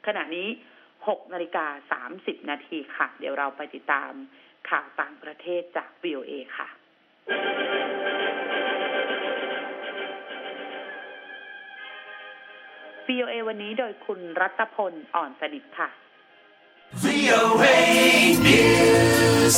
ขณะนี้ 6:30 นาทีค่ะเดี๋ยวเราไปติดตามข่าวต่างประเทศจาก VOA ค่ะ VOA วันนี้โดยคุณรัตพลอ่อนสนิทค่ะ VOA News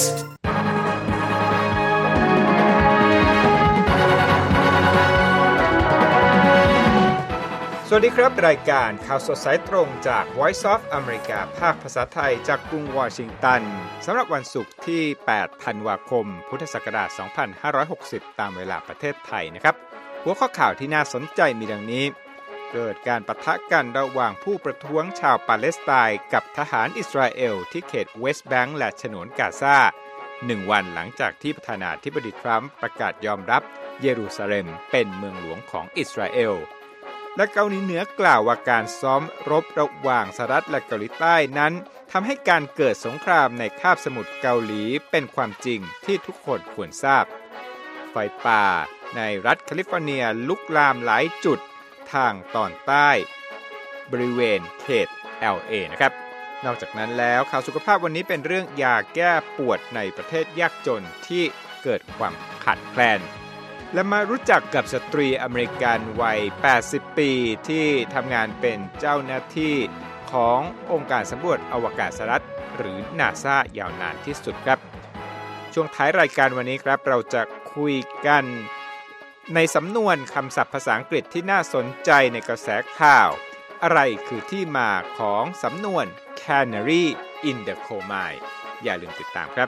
สวัสดีครับรายการข่าวสดสายตรงจาก Voice of America ภาคภาษาไทยจากกรุงวอชิงตันสำหรับวันศุกร์ที่ 8 ธันวาคม พุทธศักราช 2560 ตามเวลาประเทศไทยนะครับหัวข้อข่าวที่น่าสนใจมีดังนี้เกิดการปะทะกันระหว่างผู้ประท้วงชาวปาเลสไตน์กับทหารอิสราเอลที่เขตเวสต์แบงก์และฉนวนกาซา1 วันหลังจากที่ประธานาธิบดีทรัมป์ประกาศยอมรับเยรูซาเล็มเป็นเมืองหลวงของอิสราเอลและเกาหลีเหนือกล่าวว่าการซ้อมรบระหว่างสหรัฐและเกาหลีใต้นั้นทำให้การเกิดสงครามในคาบสมุทรเกาหลีเป็นความจริงที่ทุกคนควรทราบไฟป่าในรัฐแคลิฟอร์เนียลุกลามหลายจุดทางตอนใต้บริเวณเขต LA นะครับนอกจากนั้นแล้วข่าวสุขภาพวันนี้เป็นเรื่องยาแก้ปวดในประเทศยากจนที่เกิดความขาดแคลนและมารู้จักกับสตรีอเมริกันวัย 80 ปีที่ทำงานเป็นเจ้าหน้าที่ขององค์การสำรวจอวกาศสหรัฐหรือ NASA ยาวนานที่สุดครับช่วงท้ายรายการวันนี้ครับเราจะคุยกันในสำนวนคำศัพท์ภาษาอังกฤษที่น่าสนใจในกระแสข่าวอะไรคือที่มาของสำนวน Canary in the Coal Mine อย่าลืมติดตามครับ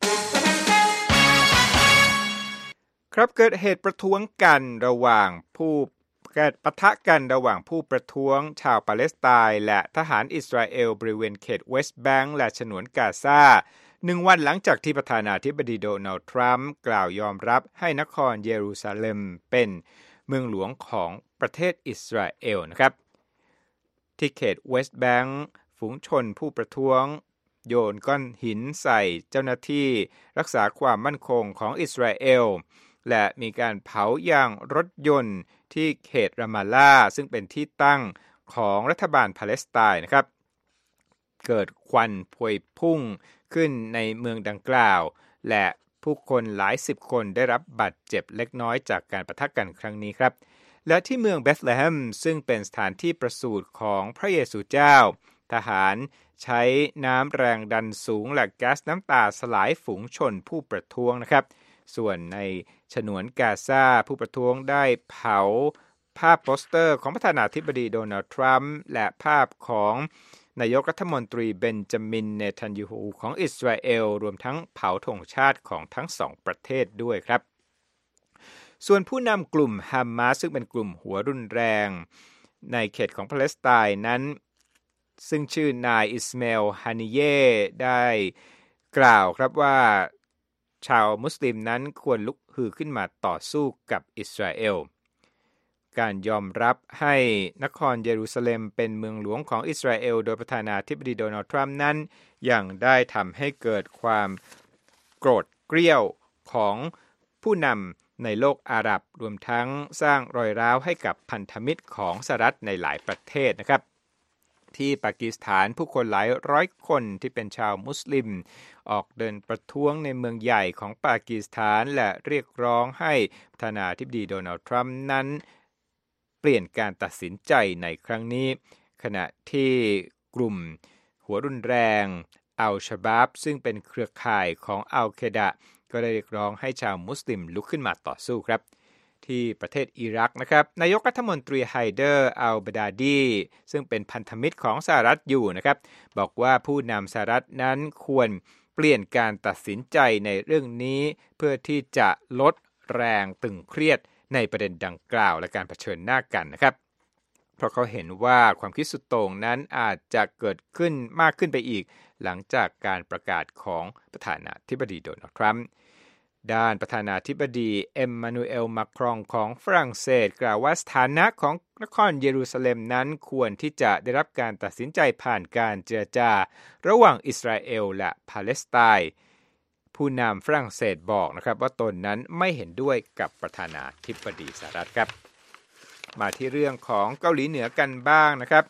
ครับเกิดเหตุประท้วงกันระหว่างผู้ปะทะกันระหว่างผู้ประท้วงชาวปาเลสไตน์และทหารอิสราเอลบริเวณเขตเวสต์แบงก์และฉนวนกาซา1 วันหลังจากที่ประธานาธิบดีโดนัลด์ทรัมป์กล่าวยอมรับให้นครเยรูซาเล็มเป็นเมืองหลวงของประเทศอิสราเอลนะครับที่เขตเวสต์แบงก์ฝูงชนผู้ประท้วงโยนก้อนหินใส่เจ้าหน้าที่รักษาความมั่นคงของอิสราเอลและมีการเผายางรถยนต์ที่เขตรามาลลาซึ่งเป็นที่ตั้งของรัฐบาลปาเลสไตน์นะครับเกิดควันพวยพุ่งขึ้นในเมืองดังกล่าวและผู้คนหลายสิบคนได้รับบาดเจ็บเล็กน้อยจากการปะทะกันครั้งนี้ครับและที่เมืองเบธเลเฮมซึ่งเป็นสถานที่ประสูติของพระเยซูเจ้าทหารใช้น้ำแรงดันสูงและแก๊สน้ำตาสลายฝูงชนผู้ประท้วงนะครับส่วนในฉนวนกาซาผู้ประท้วงได้เผาภาพโปสเตอร์ของประธานาธิบดีโดนัลด์ทรัมป์และภาพของนายกรัฐมนตรีเบนจามินเนทันยาฮูของอิสราเอลรวมทั้งเผาธงชาติของทั้ง2ประเทศด้วยครับส่วนผู้นำกลุ่มฮามาสซึ่งเป็นกลุ่มหัวรุนแรงในเขตของปาเลสไตน์นั้นซึ่งชื่อนายอิสมาอิล ฮานิเยได้กล่าวครับว่าชาวมุสลิมนั้นควรลุกฮือขึ้นมาต่อสู้กับอิสราเอลการยอมรับให้นครเยรูซาเล็มเป็นเมืองหลวงของอิสราเอลโดยประธานาธิบดีโดนัลด์ทรัมป์นั้นยังได้ทำให้เกิดความโกรธเกรี้ยวของผู้นำในโลกอาหรับรวมทั้งสร้างรอยร้าวให้กับพันธมิตรของสหรัฐในหลายประเทศนะครับที่ปากีสถานผู้คนหลายร้อยคนที่เป็นชาวมุสลิมออกเดินประท้วงในเมืองใหญ่ของปากีสถานและเรียกร้องให้ประธานาธิบดีโดนัลด์ทรัมป์นั้นเปลี่ยนการตัดสินใจในครั้งนี้ขณะที่กลุ่มหัวรุนแรงอัลชะบาบซึ่งเป็นเครือข่ายของอัลเคดะก็ได้เรียกร้องให้ชาวมุสลิมลุกขึ้นมาต่อสู้ครับที่ประเทศอิรักนะครับนายกรัฐมนตรีไฮเดอร์อัลบาดาดีซึ่งเป็นพันธมิตรของสหรัฐอยู่นะครับบอกว่าผู้นำสหรัฐนั้นควรเปลี่ยนการตัดสินใจในเรื่องนี้เพื่อที่จะลดแรงตึงเครียดในประเด็นดังกล่าวและการเผชิญหน้ากันนะครับเพราะเขาเห็นว่าความคิดสุดโต่งนั้นอาจจะเกิดขึ้นมากขึ้นไปอีกหลังจากการประกาศของประธานาธิบดีโดนัลด์ทรัมป์ด้านประธานาธิบดีเอ็มมานูเอลมาครองของฝรั่งเศสกล่าวว่าสถานะของนครเยรูซาเล็มนั้นควรที่จะได้รับการตัดสินใจผ่านการเจรจาระหว่างอิสราเอลและปาเลสไตน์ผู้นำฝรั่งเศสบอกนะครับว่าตนนั้นไม่เห็นด้วยกับประธานาธิบดีสหรัฐครับมาที่เรื่องของเกาหลีเหนือกันบ้างนะครับ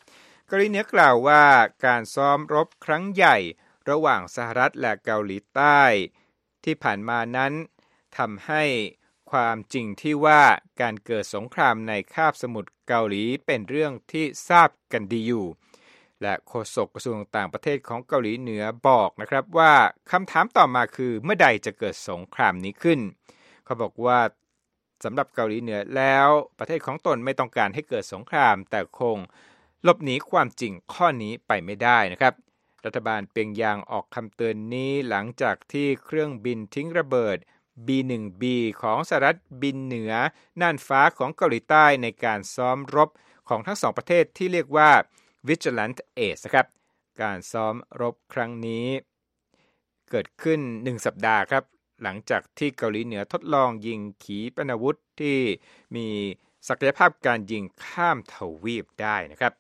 เกาหลีเหนือกล่าวว่าการซ้อมรบครั้งใหญ่ระหว่างสหรัฐและเกาหลีใต้ที่ผ่านมานั้นทำให้ความจริงที่ว่าการเกิดสงครามในคาบสมุทรเกาหลีเป็นเรื่องที่ทราบกันดีอยู่และโฆษกกระทรวงต่างประเทศของเกาหลีเหนือบอกนะครับว่าคำถามต่อมาคือเมื่อใดจะเกิดสงครามนี้ขึ้นเขาบอกว่าสำหรับเกาหลีเหนือแล้วประเทศของตนไม่ต้องการให้เกิดสงครามแต่คงหลบหนีความจริงข้อนี้ไปไม่ได้นะครับรัฐบาลเปียงยางออกคำเตือนนี้หลังจากที่เครื่องบินทิ้งระเบิด B1B ของสหรัฐบินเหนือน่านฟ้าของเกาหลีใต้ในการซ้อมรบของทั้งสองประเทศที่เรียกว่า Vigilant Ace นะครับการซ้อมรบครั้งนี้เกิดขึ้น1สัปดาห์ครับหลังจากที่เกาหลีเหนือทดลองยิงขีปนาวุธที่มีศักยภาพการยิงข้ามทวีปได้นะครับ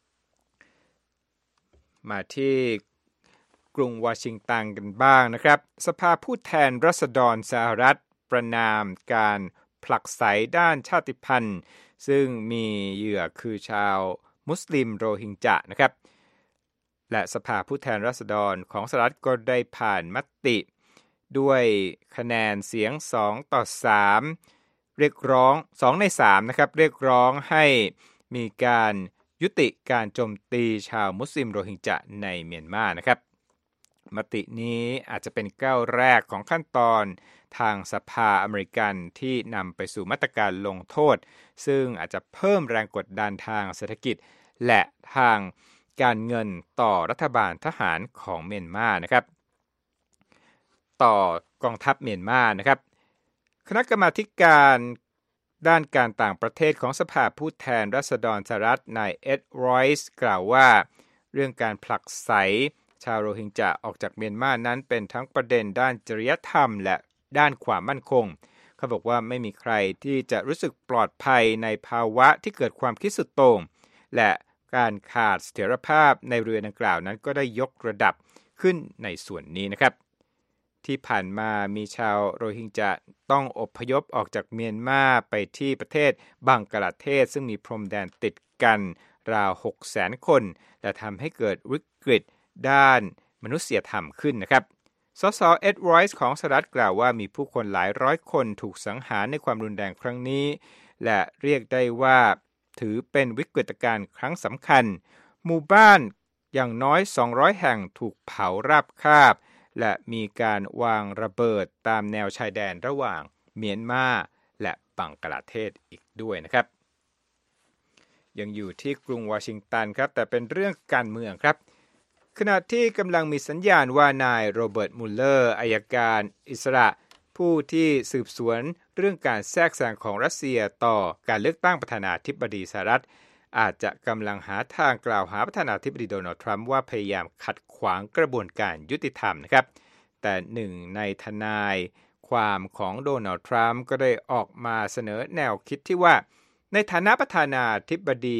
มาที่กรุงวอชิงตันกันบ้างนะครับสภาผู้แทนราษฎรสหรัฐประณามการผลักไสด้านชาติพันธุ์ซึ่งมีเหยื่อคือชาวมุสลิมโรฮิงญะนะครับและสภาผู้แทนราษฎรของสหรัฐก็ได้ผ่านมติด้วยคะแนนเสียง2-3เรียกร้อง2ใน3นะครับเรียกร้องให้มีการยุติการโจมตีชาวมุสลิมโรฮิงญะในเมียนมานะครับมตินี้อาจจะเป็นก้าวแรกของขั้นตอนทางสภาอเมริกันที่นำไปสู่มาตรการลงโทษซึ่งอาจจะเพิ่มแรงกดดันทางเศรษฐกิจและทางการเงินต่อรัฐบาลทหารของเมียนมานะครับต่อกองทัพเมียนมานะครับคณะกรรมาการด้านการต่างประเทศของสภาผู้แทนราษฎรสหรัฐนายเอ็ดรอยส์กล่าวว่าเรื่องการผลักไสชาวโรฮิงญะออกจากเมียนมานั้นเป็นทั้งประเด็นด้านจริยธรรมและด้านความมั่นคงเขาบอกว่าไม่มีใครที่จะรู้สึกปลอดภัยในภาวะที่เกิดความคิดสุดโต่งและการขาดเสถียรภาพในเรือดังกล่าวนั้นก็ได้ยกระดับขึ้นในส่วนนี้นะครับที่ผ่านมามีชาวโรฮิงญะต้องอพยพออกจากเมียนมาไปที่ประเทศบังกลาเทศซึ่งมีพรมแดนติดกันราว 600,000 คนและทำให้เกิดวิกฤตด้านมนุษยธรรมขึ้นนะครับสส.เอ็ดรอยส์ของสหรัฐกล่าวว่ามีผู้คนหลายร้อยคนถูกสังหารในความรุนแรงครั้งนี้และเรียกได้ว่าถือเป็นวิกฤตการณ์ครั้งสำคัญหมู่บ้านอย่างน้อย200แห่งถูกเผาราบคาบและมีการวางระเบิดตามแนวชายแดนระหว่างเมียนมาและบังกลาเทศอีกด้วยนะครับยังอยู่ที่กรุงวอชิงตันครับแต่เป็นเรื่องการเมืองครับขณะที่กำลังมีสัญญาณว่านายโรเบิร์ตมุลเลอร์อัยการอิสระผู้ที่สืบสวนเรื่องการแทรกแซงของรัสเซียต่อการเลือกตั้งประธานาธิบดีสหรัฐอาจจะกำลังหาทางกล่าวหาประธานาธิบดีโดนัลด์ทรัมป์ว่าพยายามขัดขวางกระบวนการยุติธรรมนะครับแต่หนึ่งในทนายความของโดนัลด์ทรัมป์ก็ได้ออกมาเสนอแนวคิดที่ว่าในฐานะประธานาธิบดี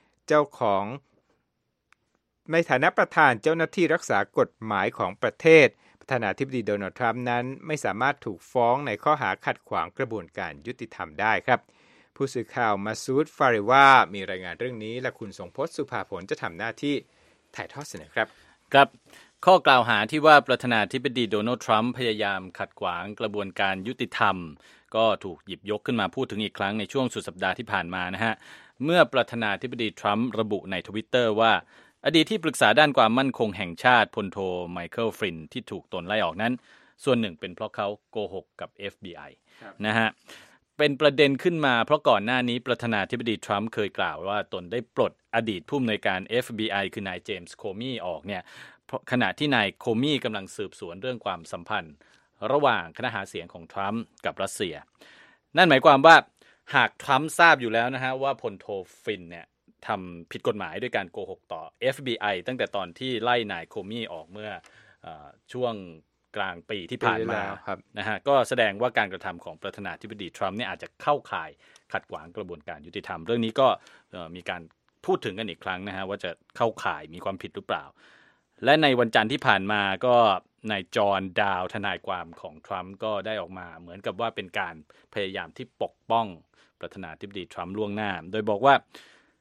ในฐานะประธานเจ้าหน้าที่รักษากฎหมายของประเทศประธานาธิบดีโดนัลด์ทรัมป์นั้นไม่สามารถถูกฟ้องในข้อหาขัดขวางกระบวนการยุติธรรมได้ครับผู้สื่อข่าวมาซูดฟาริวามีรายงานเรื่องนี้และคุณสงพจน์สุภาผลจะทำหน้าที่ถ่ายทอดเสนอครับครับข้อกล่าวหาที่ว่าประธานาธิบดีโดนัลด์ทรัมป์พยายามขัดขวางกระบวนการยุติธรรมก็ถูกหยิบยกขึ้นมาพูดถึงอีกครั้งในช่วงสุดสัปดาห์ที่ผ่านมานะฮะเมื่อประธานาธิบดีทรัมป์ระบุใน Twitter ว่าอดีตที่ปรึกษาด้านความมั่นคงแห่งชาติพลโทไมเคิลฟรินที่ถูกตนไล่ออกนั้นส่วนหนึ่งเป็นเพราะเขาโกหกกับ FBI นะฮะเป็นประเด็นขึ้นมาเพราะก่อนหน้านี้ประธานาธิบดีทรัมป์เคยกล่าวว่าตนได้ปลดอดีตผู้อำนวยการ FBI คือนายเจมส์โคมี่ออกเนี่ยขณะที่นายโคมี่กำลังสืบสวนเรื่องความสัมพันธ์ระหว่างคณะหาเสียงของทรัมป์กับรัสเซียนั่นหมายความว่าหากทรัมป์ทราบอยู่แล้วนะฮะว่าพลโทฟรินเนี่ยทำผิดกฎหมายด้วยการโกหกต่อ FBI ตั้งแต่ตอนที่ไล่นายโคมี่ออกเมื่อช่วงกลางปีที่ผ่านมานะฮะก็แสดงว่าการกระทำของประธานาธิบดีทรัมป์เนี่ยอาจจะเข้าข่ายขัดขวางกระบวนการยุติธรรมเรื่องนี้ก็มีการพูดถึงกันอีกครั้งนะฮะว่าจะเข้าข่ายมีความผิดหรือเปล่าและในวันจันทร์ที่ผ่านมาก็นายจอห์นดาวทนายความของทรัมป์ก็ได้ออกมาเหมือนกับว่าเป็นการพยายามที่ปกป้องประธานาธิบดีทรัมป์ล่วงหน้าโดยบอกว่า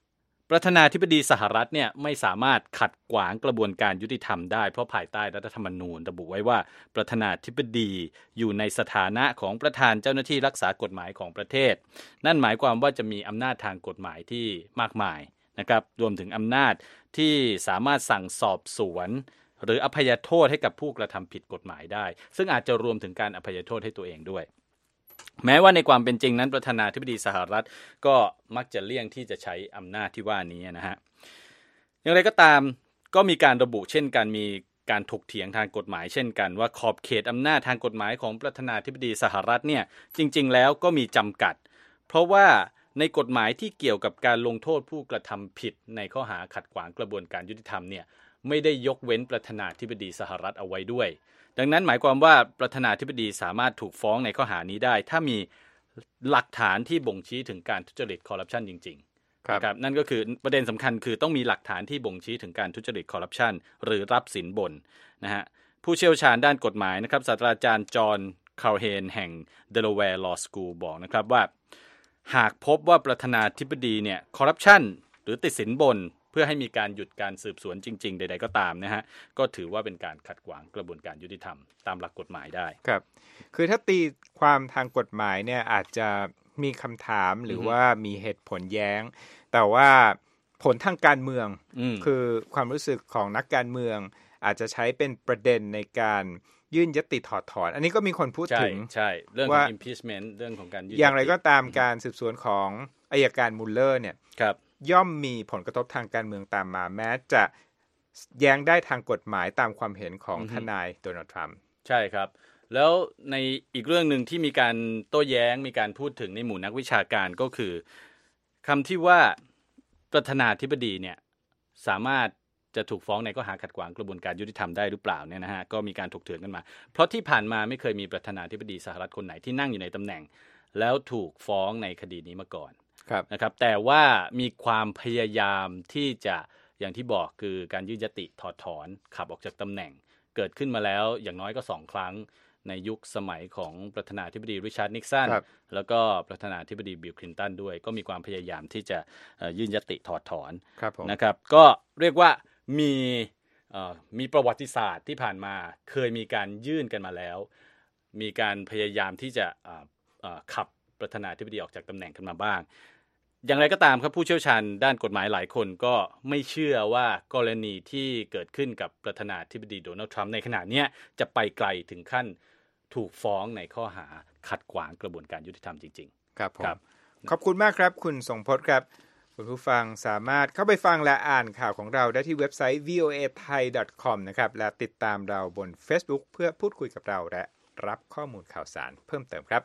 ประธานาธิบดีสหรัฐเนี่ยไม่สามารถขัดขวางกระบวนการยุติธรรมได้เพราะภายใต้รัฐธรรมนูญระบุไว้ว่าประธานาธิบดีอยู่ในสถานะของประธานเจ้าหน้าที่รักษากฎหมายของประเทศนั่นหมายความว่าจะมีอำนาจทางกฎหมายที่มากมายนะครับรวมถึงอำนาจที่สามารถสั่งสอบสวนหรืออภัยโทษให้กับผู้กระทำผิดกฎหมายได้ซึ่งอาจจะรวมถึงการอภัยโทษให้ตัวเองด้วยแม้ว่าในความเป็นจริงนั้นประธานาธิบดีสหรัฐก็มักจะเลี่ยงที่จะใช้อำนาจที่ว่านี้นะฮะอย่างไรก็ตามก็มีการระบุเช่นกันมีการถกเถียงทางกฎหมายเช่นกันว่าขอบเขตอำนาจทางกฎหมายของประธานาธิบดีสหรัฐเนี่ยจริงๆแล้วก็มีจำกัดเพราะว่าในกฎหมายที่เกี่ยวกับการลงโทษผู้กระทำผิดในข้อหาขัดขวางกระบวนการยุติธรรมเนี่ยไม่ได้ยกเว้นประธานาธิบดีสหรัฐเอาไว้ด้วยดังนั้นหมายความว่าประธานาธิบดีสามารถถูกฟ้องในข้อหานี้ได้ถ้ามีหลักฐานที่บ่งชี้ถึงการทุจริตคอร์รัปชันจริงๆนะครับนั่นก็คือประเด็นสำคัญคือต้องมีหลักฐานที่บ่งชี้ถึงการทุจริตคอร์รัปชันหรือรับสินบนนะฮะผู้เชี่ยวชาญด้านกฎหมายนะครับศาสตราจารย์จอห์นคาร์เฮนแห่ง Delaware Law School บอกนะครับว่าหากพบว่าประธานาธิบดีเนี่ยคอร์รัปชันหรือติดสินบนเพื่อให้มีการหยุดการสืบสวนจริงๆใดๆก็ตามนะฮะก็ถือว่าเป็นการขัดขวางกระบวนการยุติธรรมตามหลักกฎหมายได้ครับคือถ้าตีความทางกฎหมายเนี่ยอาจจะมีคำถามหรือว่ามีเหตุผลแย้งแต่ว่าผลทางการเมืองคือความรู้สึกของนักการเมืองอาจจะใช้เป็นประเด็นในการยื่นยติถอดถอนอันนี้ก็มีคนพูดถึงใช่เรื่องของ impeachment เรื่องของการยื่นอย่างไรก็ตามการสืบสวนของอัยการมุลเลอร์เนี่ยย่อมมีผลกระทบทางการเมืองตามมาแม้จะแย้งได้ทางกฎหมายตามความเห็นของทนายโดนัลด์ทรัมป์ใช่ครับแล้วในอีกเรื่องนึงที่มีการโต้แย้งมีการพูดถึงในหมู่นักวิชาการก็คือคำที่ว่าประธานาธิบดีเนี่ยสามารถจะถูกฟ้องในข้อหาขัดขวางกระบวนการยุติธรรมได้หรือเปล่าเนี่ยนะฮะก็มีการถกเถียงกันมาเพราะที่ผ่านมาไม่เคยมีประธานาธิบดีสหรัฐคนไหนที่นั่งอยู่ในตำแหน่งแล้วถูกฟ้องในคดีนี้มาก่อนนะครับแต่ว่ามีความพยายามที่จะอย่างที่บอกคือการยื่นยติถอดถอนขับออกจากตำแหน่งเกิดขึ้นมาแล้วอย่างน้อยก็2ครั้งในยุคสมัยของประธานาธิบดีริชาร์ดนิกสันแล้วก็ประธานาธิบดีบิลคลินตันด้วยก็มีความพยายามที่จะยื่นยติถอดถอนนะครับก็เรียกว่ามีประวัติศาสตร์ที่ผ่านมาเคยมีการยื่นกันมาแล้วมีการพยายามที่จะขับประธานาธิบดีออกจากตำแหน่งกันมาบ้างอย่างไรก็ตามครับผู้เชี่ยวชาญด้านกฎหมายหลายคนก็ไม่เชื่อว่ากรณีที่เกิดขึ้นกับประธานาธิบดีโดนัลด์ทรัมป์ในขณะนี้จะไปไกลถึงขั้นถูกฟ้องในข้อหาขัดขวางกระบวนการยุติธรรมจริงๆครับผมขอบคุณมากครับคุณทรงพจน์ครับคุณผู้ฟังสามารถเข้าไปฟังและอ่านข่าวของเราได้ที่เว็บไซต์ voathai.com นะครับและติดตามเราบน Facebook เพื่อพูดคุยกับเราและรับข้อมูลข่าวสารเพิ่มเติมครับ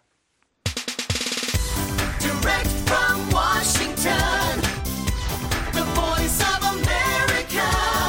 Direct from Washington, the voice of America,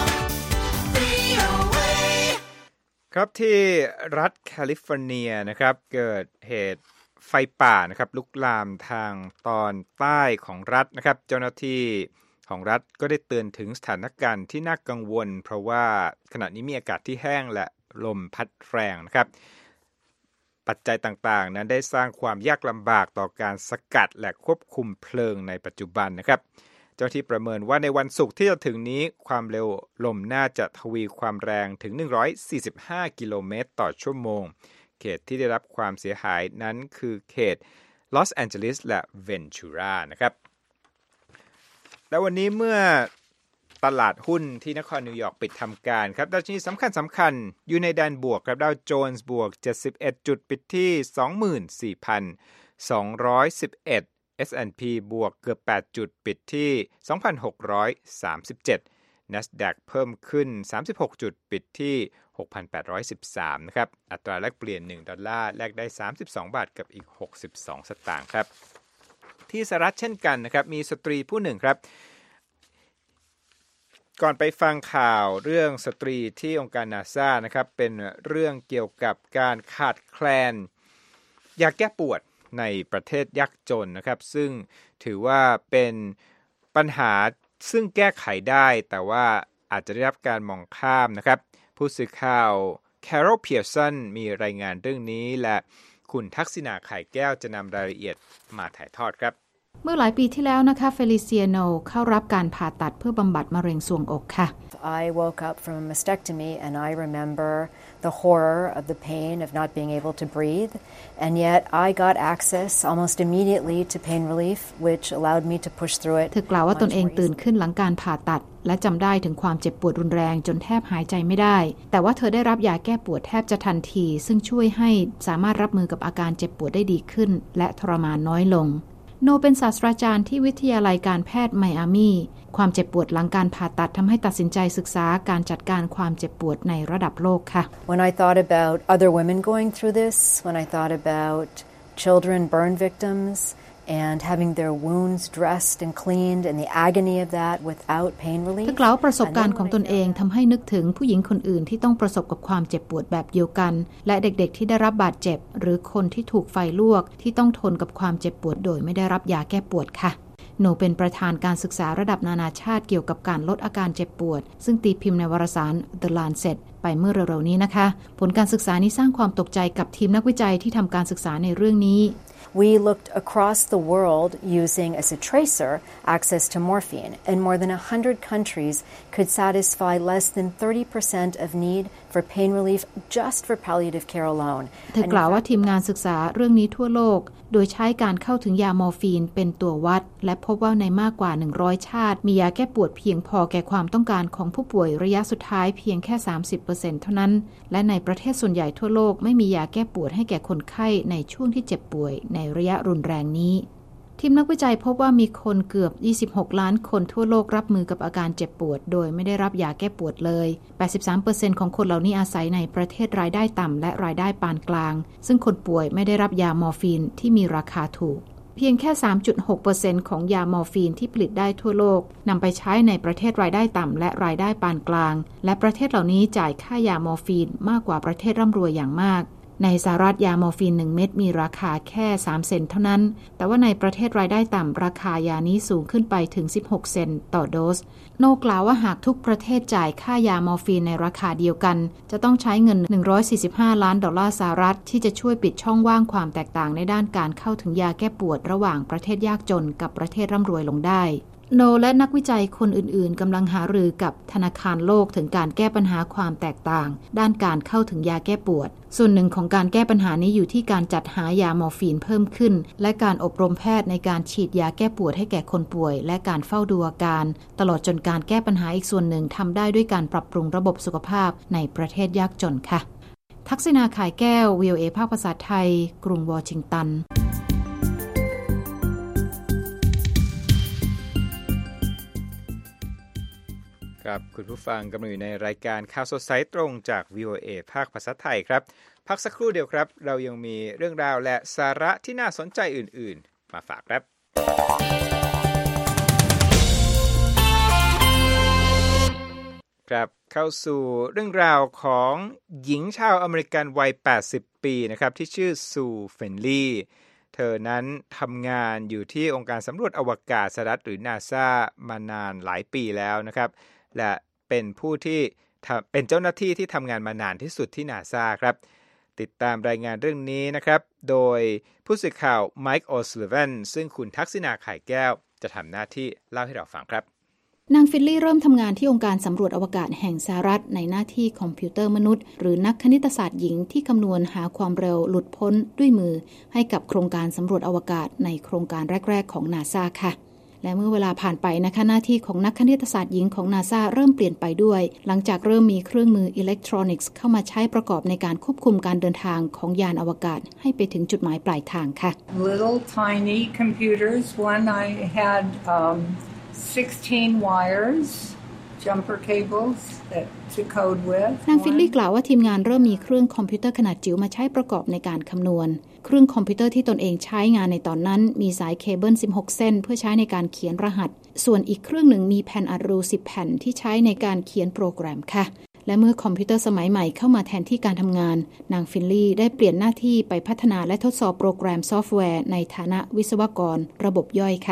VOA ครับที่รัฐแคลิฟอร์เนียนะครับเกิดเหตุไฟป่านะครับลุกลามทางตอนใต้ของรัฐนะครับเจ้าหน้าที่ของรัฐก็ได้เตือนถึงสถานการณ์ที่น่ากังวลเพราะว่าขณะนี้มีอากาศที่แห้งและลมพัดแรงนะครับปัจจัยต่างๆนั้นได้สร้างความยากลำบากต่อการสกัดและควบคุมเพลิงในปัจจุบันนะครับเจ้าที่ประเมินว่าในวันศุกร์ที่จะถึงนี้ความเร็วลมน่าจะทวีความแรงถึง145กิโลเมตรต่อชั่วโมงเขตที่ได้รับความเสียหายนั้นคือเขตลอสแอนเจลิสและเวนชูรานะครับและวันนี้เมื่อตลาดหุ้นที่นครนิวยอร์กปิดทำการครับดัชนีสำคัญอยู่ในแดนบวกครับดาวโจนส์บวก71จุดปิดที่ 24,211 S&P บวกเกือบ8จุดปิดที่ 2,637 NASDAQ เพิ่มขึ้น36จุดปิดที่ 6,813 นะครับอัตราแลกเปลี่ยน$1แลกได้32บาทกับอีก62สตางค์ครับที่สหรัฐเช่นกันนะครับมีสตรีผู้หนึ่งครับก่อนไปฟังข่าวเรื่องสตรีที่องค์การนาซานะครับเป็นเรื่องเกี่ยวกับการขาดแคลนยาแก้ปวดในประเทศยากจนนะครับซึ่งถือว่าเป็นปัญหาซึ่งแก้ไขได้แต่ว่าอาจจะได้รับการมองข้ามนะครับผู้สื่อข่าวแคโรล เพียร์สันมีรายงานเรื่องนี้และคุณทักษิณาไข่แก้วจะนำรายละเอียดมาถ่ายทอดครับเมื่อหลายปีที่แล้วนะคะเฟลิเซียโนเข้ารับการผ่าตัดเพื่อบำบัดมะเร็งทรวงอกค่ะ I woke up from a mastectomy and I remember the horror of the pain of not being able to breathe and yet I got access almost immediately to pain relief which allowed me to push through it เธอกล่าวว่าตนเองตื่นขึ้นหลังการผ่าตัดและจำได้ถึงความเจ็บปวดรุนแรงจนแทบหายใจไม่ได้แต่ว่าเธอได้รับยาแก้ปวดแทบจะทันทีซึ่งช่วยให้สามารถรับมือกับอาการเจ็บปวดได้ดีขึ้นและทรมานน้อยลงโนเป็นศาสตราจารย์ที่วิทยาลัยการแพทย์ไมอามีความเจ็บปวดหลังการผ่าตัดทำให้ตัดสินใจศึกษาการจัดการความเจ็บปวดในระดับโลกค่ะ When I thought about other women going through this, when I thought about children burn victims and having their wounds dressed and cleaned and the agony of that without pain relief เธอกล่าวประสบการณ์ของตนเองทำให้นึกถึงผู้หญิงคนอื่นที่ต้องประสบกับความเจ็บปวดแบบเดียวกันและเด็กๆที่ได้รับบาดเจ็บหรือคนที่ถูกไฟลวกที่ต้องทนกับความเจ็บปวดโดยไม่ได้รับยาแก้ปวดค่ะโนเป็นประธานการศึกษาระดับนานาชาติเกี่ยวกับการลดอาการเจ็บปวดซึ่งตีพิมพ์ในวารสาร The Lancet ไปเมื่อเร็วๆนี้นะคะผลการศึกษานี้สร้างความตกใจกับทีมนักวิจัยที่ทำการศึกษาในเรื่องนี้ We looked across the world using as a tracer access to morphine, and more than 100 countries could satisfy less than 30% of need for pain relief just for palliative care alone. เธอกล่าวว่าทีมงานศึกษาเรื่องนี้ทั่วโลกโดยใช้การเข้าถึงยามอร์ฟีนเป็นตัววัดและพบว่าในมากกว่า100ชาติมียาแก้ปวดเพียงพอแก่ความต้องการของผู้ป่วยระยะสุดท้ายเพียงแค่ 30% เท่านั้นและในประเทศส่วนใหญ่ทั่วโลกไม่มียาแก้ปวดให้แก่คนไข้ในช่วงที่เจ็บป่วยในระยะรุนแรงนี้ทีมนักวิจัยพบว่ามีคนเกือบ26ล้านคนทั่วโลกรับมือกับอาการเจ็บปวดโดยไม่ได้รับยาแก้ปวดเลย 83% ของคนเหล่านี้อาศัยในประเทศรายได้ต่ำและรายได้ปานกลางซึ่งคนป่วยไม่ได้รับยามอร์ฟีนที่มีราคาถูกเพียงแค่ 3.6% ของยามอร์ฟีนที่ผลิตได้ทั่วโลกนำไปใช้ในประเทศรายได้ต่ำและรายได้ปานกลางและประเทศเหล่านี้จ่ายค่ายามอร์ฟีนมากกว่าประเทศร่ำรวยอย่างมากในสหรัฐยามอร์ฟีน1เม็ดมีราคาแค่3เซนต์เท่านั้นแต่ว่าในประเทศรายได้ต่ำราคายานี้สูงขึ้นไปถึง16เซนต์ต่อโดสโนกล่าวว่าหากทุกประเทศจ่ายค่ายามอร์ฟีนในราคาเดียวกันจะต้องใช้เงิน145ล้านดอลลาร์สหรัฐที่จะช่วยปิดช่องว่างความแตกต่างในด้านการเข้าถึงยาแก้ปวดระหว่างประเทศยากจนกับประเทศร่ำรวยลงได้โนและนักวิจัยคนอื่นๆกำลังหารือกับธนาคารโลกถึงการแก้ปัญหาความแตกต่างด้านการเข้าถึงยาแก้ปวดส่วนหนึ่งของการแก้ปัญหานี้อยู่ที่การจัดหายามอร์ฟีนเพิ่มขึ้นและการอบรมแพทย์ในการฉีดยาแก้ปวดให้แก่คนป่วยและการเฝ้าดูอาการตลอดจนการแก้ปัญหาอีกส่วนหนึ่งทำได้ด้วยการปรับปรุงระบบสุขภาพในประเทศยากจนค่ะทักษิณา ข่ายแก้ว VOA ภาคภาษาไทยกรุงวอชิงตันครับคุณผู้ฟังกำลังอยู่ในรายการข่าวสดสายตรงจาก VOA ภาคภาษาไทยครับพักสักครู่เดียวครับเรายังมีเรื่องราวและสาระที่น่าสนใจอื่นๆมาฝากครับครับเข้าสู่เรื่องราวของหญิงชาวอเมริกันวัย80ปีนะครับที่ชื่อซูเฟนลี่เธอนั้นทำงานอยู่ที่องค์การสำรวจอวกาศสหรัฐหรือ NASA มานานหลายปีแล้วนะครับและเป็นผู้ที่เป็นเจ้าหน้าที่ที่ทำงานมานานที่สุดที่ NASA ครับติดตามรายงานเรื่องนี้นะครับโดยผู้สื่อข่าวไมค์ โอซูลิแวนซึ่งคุณทักษิณา ข่ายแก้วจะทำหน้าที่เล่าให้เราฟังครับนางฟิลลี่เริ่มทำงานที่องค์การสำรวจอวกาศแห่งสหรัฐในหน้าที่คอมพิวเตอร์มนุษย์หรือนักคณิตศาสตร์หญิงที่คำนวณหาความเร็วหลุดพ้นด้วยมือให้กับโครงการสำรวจอวกาศในโครงการแรกๆของ NASA ค่ะและเมื่อเวลาผ่านไปนะคะหน้าที่ของนักคณิตศาสตร์หญิงของ NASA เริ่มเปลี่ยนไปด้วยหลังจากเริ่มมีเครื่องมืออิเล็กทรอนิกส์เข้ามาใช้ประกอบในการควบคุมการเดินทางของยานอวกาศให้ไปถึงจุดหมายปลายทางค่ะ Little tiny computers. One I had 16 wires, jumper cables that to code with. นางฟิลลี่กล่าวว่าทีมงานเริ่มมีเครื่องคอมพิวเตอร์ขนาดจิ๋วมาใช้ประกอบในการคำนวณเครื่องคอมพิวเตอร์ที่ตนเองใช้งานในตอนนั้นมีสายเคเบิล16เส้นเพื่อใช้ในการเขียนรหัสส่วนอีกเครื่องหนึ่งมีแผ่นอัดรู10แผ่นที่ใช้ในการเขียนโปรแกรมค่ะและเมื่อคอมพิวเตอร์สมัยใหม่เข้ามาแทนที่การทำงานนางฟิลลี่ได้เปลี่ยนหน้าที่ไปพัฒนาและทดสอบโปรแกรมซอฟต์แวร์ในฐานะวิศวกรระบบย่อยค่ะ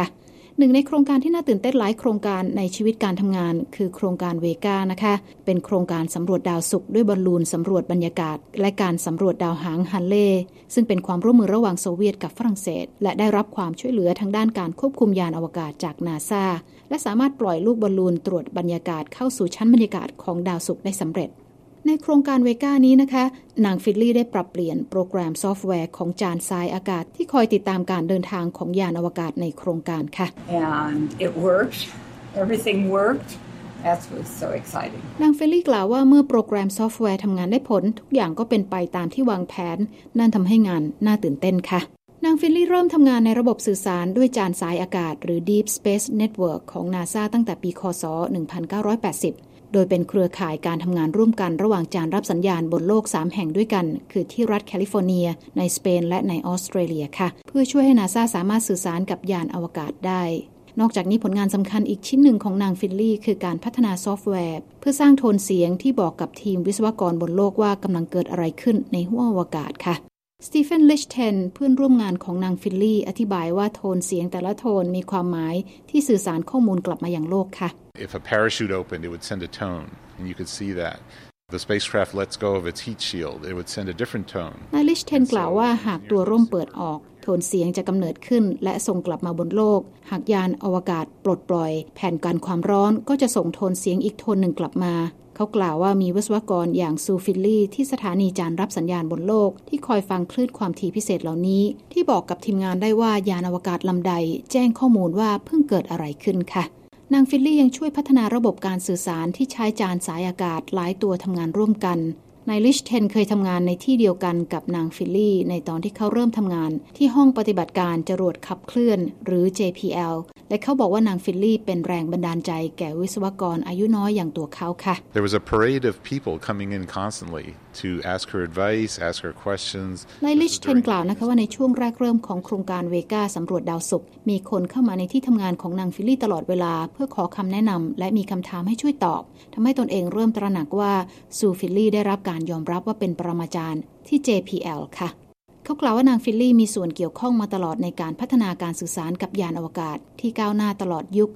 หนึ่งในโครงการที่น่าตื่นเต้นหลายโครงการในชีวิตการทำงานคือโครงการเวกานะคะเป็นโครงการสำรวจดาวศุกร์ด้วยบอลลูนสำรวจบรรยากาศและการสำรวจดาวหางฮันเล่ซึ่งเป็นความร่วมมือระหว่างโซเวียตกับฝรั่งเศสและได้รับความช่วยเหลือทางด้านการควบคุมยานอวกาศจาก NASA และสามารถปล่อยลูกบอลลูนตรวจบรรยากาศเข้าสู่ชั้นบรรยากาศของดาวศุกร์ได้สำเร็จในโครงการเวกานี้นะคะนางฟิลลี่ได้ปรับเปลี่ยนโปรแกรมซอฟต์แวร์ของจานทรายอากาศที่คอยติดตามการเดินทางของยานอวกาศในโครงการค่ะ And it worked. Everything worked. That was so exciting. นางฟิลลี่กล่าวว่าเมื่อโปรแกรมซอฟต์แวร์ทำงานได้ผลทุกอย่างก็เป็นไปตามที่วางแผนนั่นทำให้งานน่าตื่นเต้นค่ะนางฟิลลี่เริ่มทำงานในระบบสื่อสารด้วยจานทรายอากาศหรือ Deep Space Network ของ NASA ตั้งแต่ปีค.ศ. 1980โดยเป็นเครือข่ายการทำงานร่วมกันระหว่างจานรับสัญญาณบนโลก3แห่งด้วยกันคือที่รัฐแคลิฟอร์เนียในสเปนและในออสเตรเลียค่ะเพื่อช่วยให้ NASA สามารถสื่อสารกับยานอวกาศได้นอกจากนี้ผลงานสำคัญอีกชิ้นหนึ่งของนางฟิลลี่คือการพัฒนาซอฟต์แวร์เพื่อสร้างโทนเสียงที่บอกกับทีมวิศวกรบนโลกว่ากำลังเกิดอะไรขึ้นในห้วงอวกาศค่ะสตีเฟน ลิชเทนเพื่อนร่วมงานของนางฟิลลี่อธิบายว่าโทนเสียงแต่ละโทนมีความหมายที่สื่อสารข้อมูลกลับมายังโลกค่ะ If a parachute opened, it would send a tone, and you could see that. The spacecraft lets go of its heat shield, it would send a different tone. นายลิชเทนกล่าวว่าหากตัวร่มเปิดออกโทนเสียงจะกำเนิดขึ้นและส่งกลับมาบนโลกหากยานอวกาศปลดปล่อยแผ่นกันความร้อนก็จะส่งโทนเสียงอีกโทนหนึ่งกลับมาเขากล่าวว่ามีวิศวกรอย่างซูฟิลลี่ที่สถานีจานรับสัญญาณบนโลกที่คอยฟังคลื่นความถี่พิเศษเหล่านี้ที่บอกกับทีมงานได้ว่ายานอวกาศลำใดแจ้งข้อมูลว่าเพิ่งเกิดอะไรขึ้นค่ะนางฟิลลี่ยังช่วยพัฒนาระบบการสื่อสารที่ใช้จานสายอากาศหลายตัวทำงานร่วมกันนายลิชเทนเคยทำงานในที่เดียวกันกับนางฟิลลี่ในตอนที่เขาเริ่มทำงานที่ห้องปฏิบัติการจรวดขับเคลื่อนหรือ JPL และเขาบอกว่านางฟิลลี่เป็นแรงบันดาลใจแก่วิศวกรอายุน้อยอย่างตัวเขาค่ะ There was a parade of people coming in constantly to ask her advice, ask her questions. นายลิชเทนกล่าวนะคะว่าในช่วงแรกเริ่มของโครงการเวกาสำรวจดาวศุกร์มีคนเข้ามาในที่ทำงานของนางฟิลลี่ตลอดเวลาเพื่อขอคำแนะนำและมีคำถามให้ช่วยตอบทำให้ตนเองเริ่มตระหนักว่าซูฟิลลี่ได้รับการยอมรับว่าเป็นปรมาจารย์ที่ JPL ค่ะเขากล่าวว่านางฟิลลี่มีส่วนเกี่ยวข้องมาตลอดในการพัฒนาการสื่อสารกับยานอวกาศที่ก้าวหน้าตลอดยุค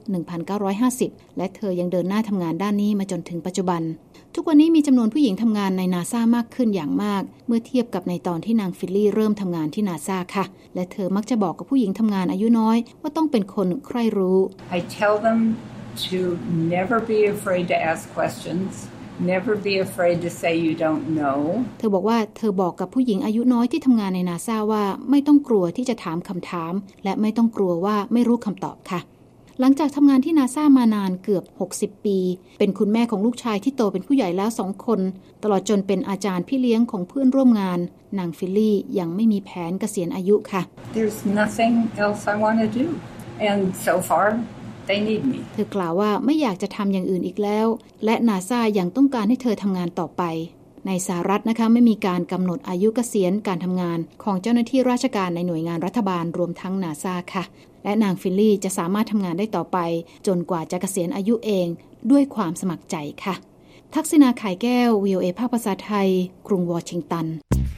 1950 และเธอยังเดินหน้าทำงานด้านนี้มาจนถึงปัจจุบันทุกวันนี้มีจำนวนผู้หญิงทำงานใน NASA มากขึ้นอย่างมากเมื่อเทียบกับในตอนที่นางฟิลลี่เริ่มทำงานที่ NASA ค่ะและเธอมักจะบอกกับผู้หญิงทำงานอายุน้อยว่าต้องเป็นคนใคร่รู้ I tell them to never be afraid to ask questions.Never be afraid to say you don't know เธอบอกว่าเธอบอกกับผู้หญิงอายุน้อยที่ทำงานใน NASA ว่าไม่ต้องกลัวที่จะถามคำถามและไม่ต้องกลัวว่าไม่รู้คำตอบค่ะหลังจากทำงานที่ NASA มานานเกือบ60 ปีเป็นคุณแม่ของลูกชายที่โตเป็นผู้ใหญ่แล้ว2 คนตลอดจนเป็นอาจารย์พี่เลี้ยงของเพื่อนร่วมงานนางฟิลลี่ยังไม่มีแผนเกษียณอายุค่ะ There's nothing else I want to do and so far,They need me. เธอกล่าวว่าไม่อยากจะทำอย่างอื่นอีกแล้วและ NASA ยังต้องการให้เธอทำงานต่อไปในสหรัฐนะคะไม่มีการกำหนดอายุเกษียณการทำงานของเจ้าหน้าที่ราชการในหน่วยงานรัฐบาลรวมทั้ง NASA ค่ะและนางฟิลลี่จะสามารถทำงานได้ต่อไปจนกว่าจะเกษียณอายุเองด้วยความสมัครใจค่ะทักษิณา ข่ายแก้ว VOA ภาคภาษาไทยกรุงวอชิงตัน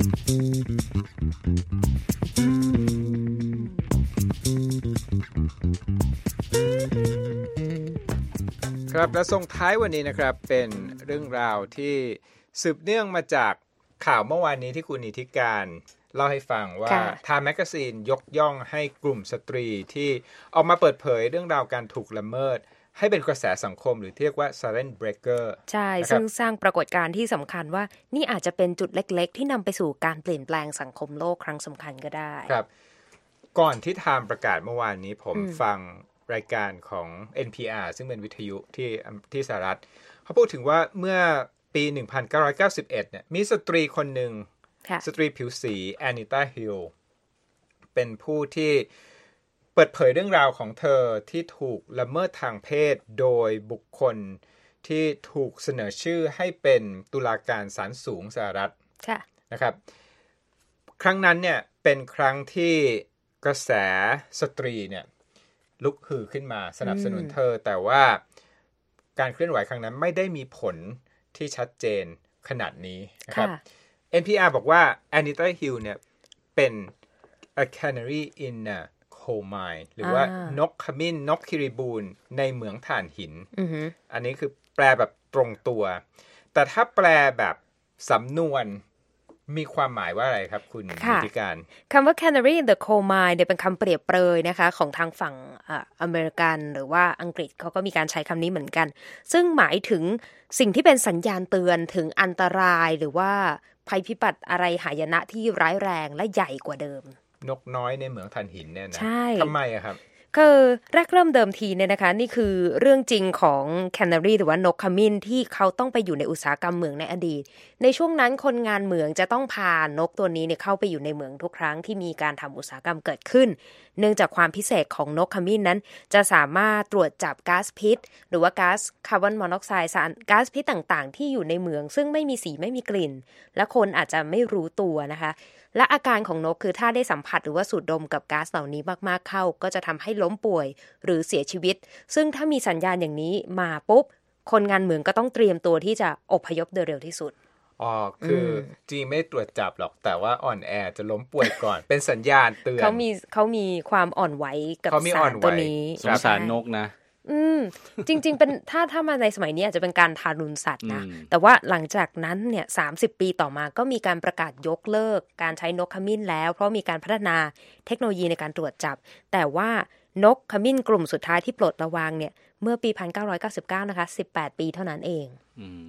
ครับและส่งท้ายวันนี้นะครับเป็นเรื่องราวที่สืบเนื่องมาจากข่าวเมื่อวานนี้ที่คุณนิติการเล่าให้ฟังว่า Time Magazine ยกย่องให้กลุ่มสตรีที่ออกมาเปิดเผยเรื่องราวการถูกละเมิดให้เป็นกระแสสังคมหรือเรียกว่า Silent Breaker ใช่ซึ่งสร้างปรากฏการณ์ที่สำคัญว่านี่อาจจะเป็นจุดเล็กๆที่นำไปสู่การเปลี่ยนแปลงสังคมโลกครั้งสำคัญก็ได้ครับก่อนที่ Time ประกาศเมื่อวานนี้ผมฟังรายการของ NPR ซึ่งเป็นวิทยุที่สหรัฐเขาพูดถึงว่าเมื่อปี 1991 เนี่ยมีสตรีคนหนึ่งสตรีผิวสีแอนิต้าฮิลเป็นผู้ที่เปิดเผยเรื่องราวของเธอที่ถูกละเมิดทางเพศโดยบุคคลที่ถูกเสนอชื่อให้เป็นตุลาการศาลสูงสหรัฐนะครับครั้งนั้นเนี่ยเป็นครั้งที่กระแสสตรีเนี่ยลุกฮือขึ้นมาสนับสนุนเธอแต่ว่าการเคลื่อนไหวครั้งนั้นไม่ได้มีผลที่ชัดเจนขนาดนี้นะครับ NPR บอกว่า Anita Hill เนี่ยเป็น a canary in a coal mine หรือว่านกขมิ้นนกคิริบูลในเหมืองถ่านหิน อันนี้คือแปลแบบตรงตัวแต่ถ้าแปลแบบสำนวนมีความหมายว่าอะไรครับคุณนิติการคำว่า canary in the coal mine เนี่ยเป็นคำเปรียบเปรยนะคะของทางฝั่งอเมริกันหรือว่าอังกฤษเขาก็มีการใช้คำนี้เหมือนกันซึ่งหมายถึงสิ่งที่เป็นสัญญาณเตือนถึงอันตรายหรือว่าภัยพิบัติอะไรหายนะที่ร้ายแรงและใหญ่กว่าเดิมนกน้อยในเหมืองถ่านหินเนี่ยนะทำไมอะครับคือแรกเริ่มเดิมทีเนี่ยนะคะนี่คือเรื่องจริงของแคนารีหรือว่านกขมิ้นที่เขาต้องไปอยู่ในอุตสาหกรรมเหมืองในอดีตในช่วงนั้นคนงานเหมืองจะต้องพานกตัวนี้เนี่ยเข้าไปอยู่ในเหมืองทุกครั้งที่มีการทำอุตสาหกรรมเกิดขึ้นเนื่องจากความพิเศษของนกขมิ้นนั้นจะสามารถตรวจจับก๊าซพิษหรือว่าก๊าซคาร์บอนมอนอกไซด์สารก๊าซพิษต่างๆที่อยู่ในเหมืองซึ่งไม่มีสีไม่มีกลิ่นและคนอาจจะไม่รู้ตัวนะคะและอาการของนกคือถ้าได้สัมผัสหรือว่าสูดดมกับก๊าซเหล่านี้มากๆเข้าก็จะทำให้ล้มป่วยหรือเสียชีวิตซึ่งถ้ามีสัญญาณอย่างนี้มาปุ๊บคนงานเหมืองก็ต้องเตรียมตัวที่จะอพยพโดยเร็วที่สุดคือจริงไม่ตรวจจับหรอกแต่ว่าอ่อนแอจะล้มป่วยก่อน เป็นสัญญาณเตือนเขามีความอ่อนไหวกับสารตัวนี้สงสารนกนะจริงๆเป็นถ้ามาในสมัยนี้อาจจะเป็นการทารุณสัตว์นะแต่ว่าหลังจากนั้นเนี่ย30 ปีต่อมาก็มีการประกาศยกเลิกการใช้นกขมิ้นแล้วเพราะมีการพัฒนาเทคโนโลยีในการตรวจจับแต่ว่านกขมิ้นกลุ่มสุดท้ายที่ปลดระวางเนี่ยเมื่อปี1999นะคะ18 ปีเท่านั้นเอง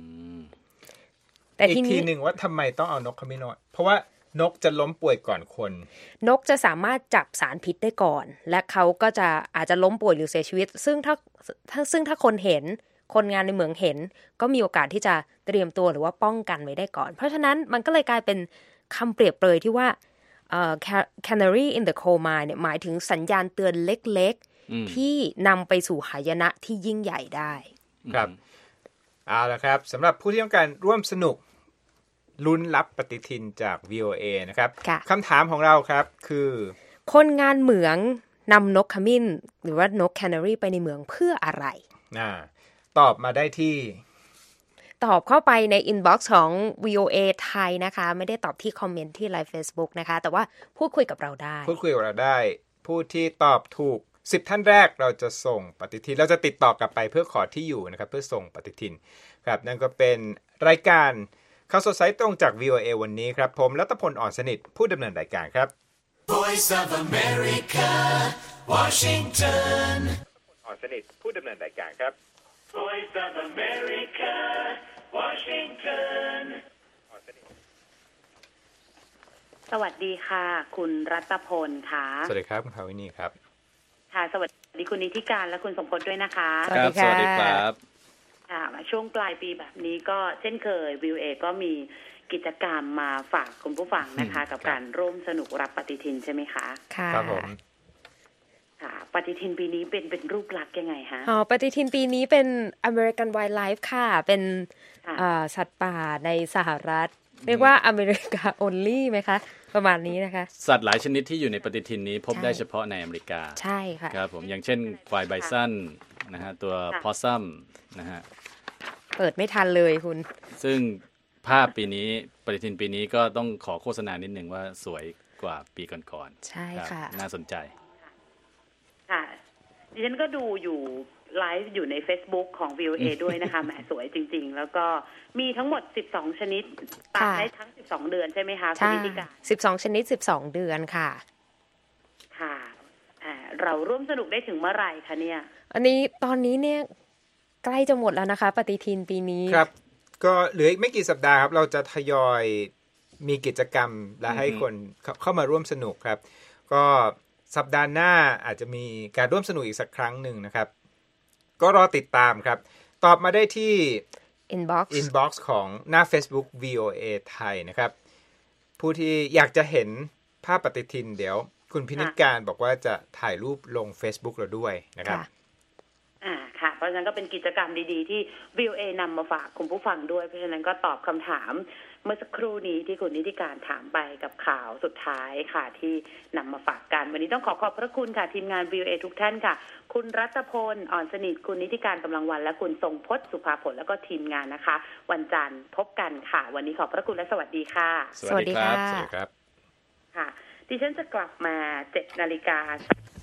แต่อีกทีนึงว่าทำไมต้องเอานกขมิ้นเพราะว่านกจะล้มป่วยก่อนคนนกจะสามารถจับสารพิษได้ก่อนและเขาก็จะอาจจะล้มป่วยหรือเสียชีวิตซึ่งถ้าคนเห็นคนงานในเหมืองเห็นก็มีโอกาสที่จะเตรียมตัวหรือว่าป้องกันไว้ได้ก่อนเพราะฉะนั้นมันก็เลยกลายเป็นคำเปรียบเปรยที่ว่าcanary in the coal mine เนี่ยหมายถึงสัญญาณเตือนเล็กๆที่นำไปสู่หายนะที่ยิ่งใหญ่ได้ครับเอาละครับสำหรับผู้ที่ต้องการร่วมสนุกลุ้นรับปฏิทินจาก VOA นะครับคำถามของเราครับคือคนงานเหมืองนำนกขมิ้นหรือว่านกแคนารีไปในเหมืองเพื่ออะไรตอบมาได้ที่ตอบเข้าไปในอินบ็อกซ์ของ VOA ไทยนะคะไม่ได้ตอบที่คอมเมนต์ที่ไลฟ์ Facebook นะคะแต่ว่าพูดคุยกับเราได้ผู้ที่ตอบถูก10ท่านแรกเราจะส่งปฏิทินเราจะติดต่อกลับไปเพื่อขอที่อยู่นะครับเพื่อส่งปฏิทินครับนั่นก็เป็นรายการข่าวสดสายตรงจาก VOA วันนี้ครับผมรัตพลอ่อนสนิทผู้ดำเนินรายการครับ Voice of America Washington อ่อนสนิทผู้ดำเนินรายการครับ Voice of America Washington สวัสดีค่ะคุณรัตพลค่ะสวัสดีครับคุณภาวินีครับค่ะสวัสดีคุณนิติการและคุณสมพลด้วยนะคะสวัสดีครับช่วงปลายปีแบบนี้ก็เช่นเคย VOA ก็มีกิจกรรมมาฝากคุณผู้ฟังนะคะกับการร่วมสนุกรับปฏิทินใช่ไหมคะครับผมค่ะปฏิทินปีนี้เป็นรูปลักษณ์ยังไงคะปฏิทินปีนี้เป็น American Wildlife ค่ะเป็นสัตว์ป่าในสหรัฐเรียกว่าอเมริกา only ไหมคะประมาณนี้นะคะสัตว์หลายชนิดที่อยู่ในปฏิทินนี้พบได้เฉพาะในอเมริกาใช่ค่ะครับผมอย่างเช่นควายไบซันนะฮะตัวพอสซัมนะฮะเปิดไม่ทันเลยคุณซึ่งภาพปีนี้ปฏิทินปีนี้ก็ต้องขอโฆษณานิดนึงว่าสวยกว่าปีก่อนๆใช่ค่ะน่าสนใจค่ะดิฉันก็ดูอยู่ไลฟ์อยู่ใน Facebook ของ VOA ด้วยนะคะแหมสวยจริงๆแล้วก็มีทั้งหมด12ชนิดตัดได้ทั้ง12เดือนใช่ไหมคะคุณนิติการ 12ชนิด12เดือนค่ะค่ะเราร่วมสนุกได้ถึงเมื่อไหร่คะเนี่ยอันนี้ตอนนี้เนี่ยใกล้จะหมดแล้วนะคะปฏิทินปีนี้ครับก็เหลืออีกไม่กี่สัปดาห์ครับเราจะทยอยมีกิจกรรมและให้คนเข้ามาร่วมสนุกครับก็สัปดาห์หน้าอาจจะมีการร่วมสนุกอีกสักครั้งหนึ่งนะครับก็รอติดตามครับตอบมาได้ที่ inbox ของหน้า Facebook VOA ไทยนะครับผู้ที่อยากจะเห็นภาพปฏิทินเดี๋ยวคุณพินิจการบอกว่าจะถ่ายรูปลง Facebook เราด้วยนะครับค่ะเพราะฉะนั้นก็เป็นกิจกรรมดีๆที่ VOA นำมาฝากคุณผู้ฟังด้วยเพราะฉะนั้นก็ตอบคำถามเมื่อสักครู่นี้ที่คุณนิติการถามไปกับข่าวสุดท้ายค่ะที่นำมาฝากกันวันนี้ต้องขอบพระคุณค่ะทีมงาน VOA ทุกท่านค่ะคุณรัตพลอ่อนสนิทคุณนิติการกำลังวันและคุณทรงพจน์สุภาผลแล้วก็ทีมงานนะคะวันจันทร์พบกันค่ะวันนี้ขอบพระคุณและสวัสดีค่ะสวัสดีครับสวัสดีครับค่ะดิฉันจะกลับมา 7:00 น